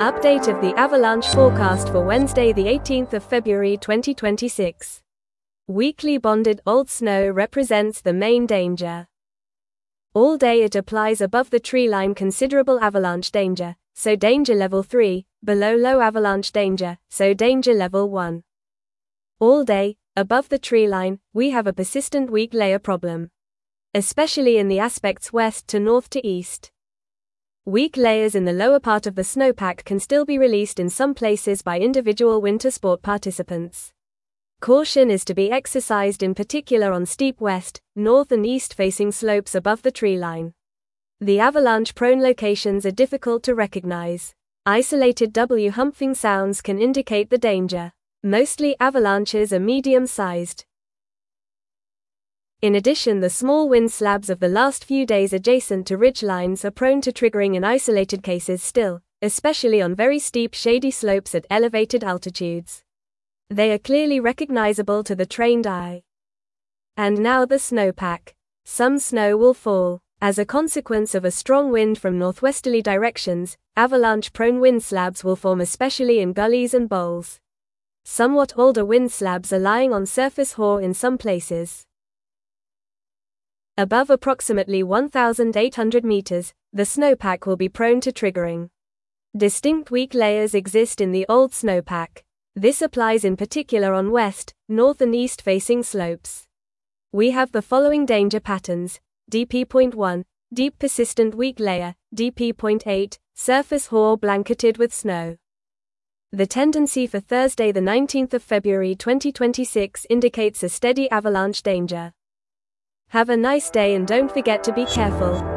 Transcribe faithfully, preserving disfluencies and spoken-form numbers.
Update of the avalanche forecast for Wednesday the eighteenth of February twenty twenty-six. Weakly bonded old snow represents the main danger. All day it applies above the tree line considerable avalanche danger, so danger level three, below low avalanche danger, so danger level one. All day, above the tree line, we have a persistent weak layer problem. Especially in the aspects west to north to east. Weak layers in the lower part of the snowpack can still be released in some places by individual winter sport participants. Caution is to be exercised in particular on steep west, north and east facing slopes above the tree line. The avalanche-prone locations are difficult to recognize. Isolated W-humping sounds can indicate the danger. Mostly avalanches are medium-sized. In addition, the small wind slabs of the last few days adjacent to ridge lines are prone to triggering in isolated cases still, especially on very steep shady slopes at elevated altitudes. They are clearly recognizable to the trained eye. And now the snowpack. Some snow will fall. As a consequence of a strong wind from northwesterly directions, avalanche-prone wind slabs will form especially in gullies and bowls. Somewhat older wind slabs are lying on surface hoar in some places. Above approximately one thousand eight hundred meters, the snowpack will be prone to triggering. Distinct weak layers exist in the old snowpack. This applies in particular on west, north and east facing slopes. We have the following danger patterns: D P zero point one, deep persistent weak layer, D P zero point eight, surface hoar blanketed with snow. The tendency for Thursday the nineteenth of February twenty twenty-six indicates a steady avalanche danger. Have a nice day and don't forget to be careful.